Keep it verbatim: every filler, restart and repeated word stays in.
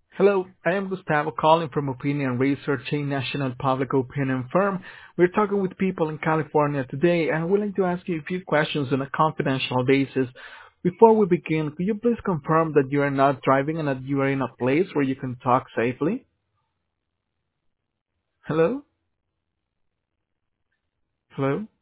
Hello, I am Gustavo calling from Opinion Research, a national public opinion firm. We're talking with people in California today and I'm willing to ask you a few questions on a confidential basis. Before we begin, could you please confirm that you are not driving and that you are in a place where you can talk safely? Hello? Hello?